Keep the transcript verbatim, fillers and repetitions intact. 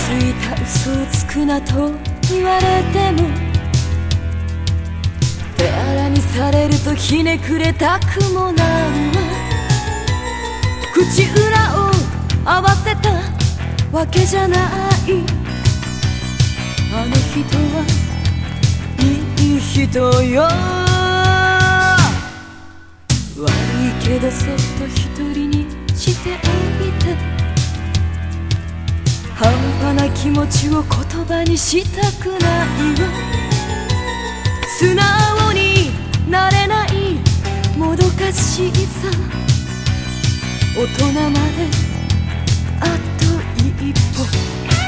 いた嘘をつくなと言われても、手荒にされるとひねくれたくもなるわ。口裏を合わせたわけじゃない。あの人はいい人よ。悪いけどそっと一人にしておいて、半端な気持ちを言葉にしたくないわ。素直になれないもどかしさ、大人まであと一歩。